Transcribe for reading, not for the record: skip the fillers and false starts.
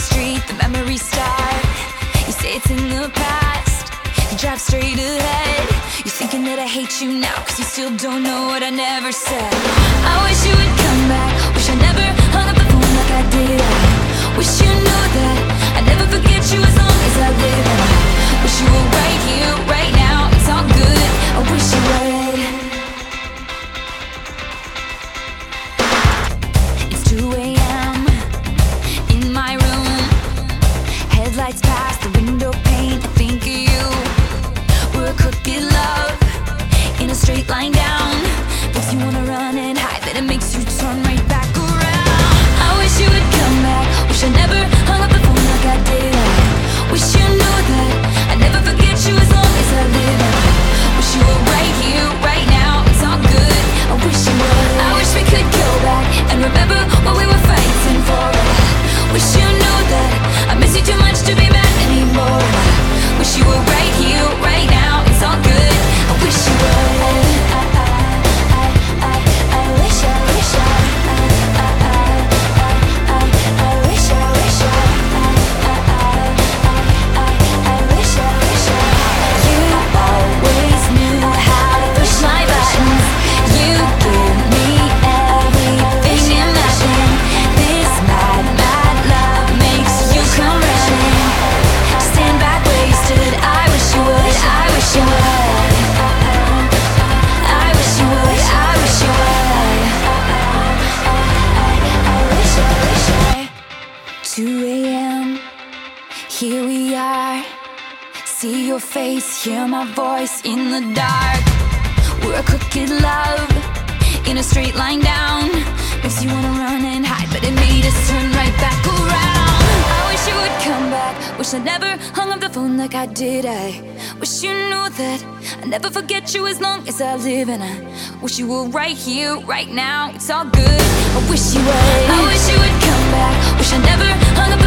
street, the memories start. You say it's in the past, you drive straight ahead. You're thinking that I hate you now, cause you still don't know what I never said. I wish you would come back, wish I never hung up the phone like I did. I wish you knew that I'd never forget you as long as I live. I wish you were right here, right now, it's all good, I wish you would. It's 2 a.m. in my room. Headlights past the window pane, I think of you. We're a crooked love in a straight line down. Makes you wanna run and hide, but it makes you turn right back around. I wish you would come back, wish I never hung up the phone like I did. I wish you knew that I'd never forget you as long as I live. I wish you were right here, right now, it's all good, I wish you would. I wish we could go back and remember what we were fighting for. Wish you knew that I miss you too much to be mad anymore. Wish you were right here, right now, it's all good, I wish you would. I wish I wish I wish I wish you always knew how to push my buttons. You give me everything and nothing. This mad, mad love makes you come running. Stand back wasted, I wish you would, I wish you would. I wish you would, I wish you would. I wish I 2 a.m. Here we are. See your face, hear my voice in the dark. We're a crooked love in a straight line down. Makes you wanna run and hide, but it made us turn right back around. I wish you would come back, wish I never hung up the phone like I did. I wish you knew that I'd never forget you as long as I live. And I wish you were right here, right now, it's all good, I wish you would. I wish you would come back, wish I never hung up the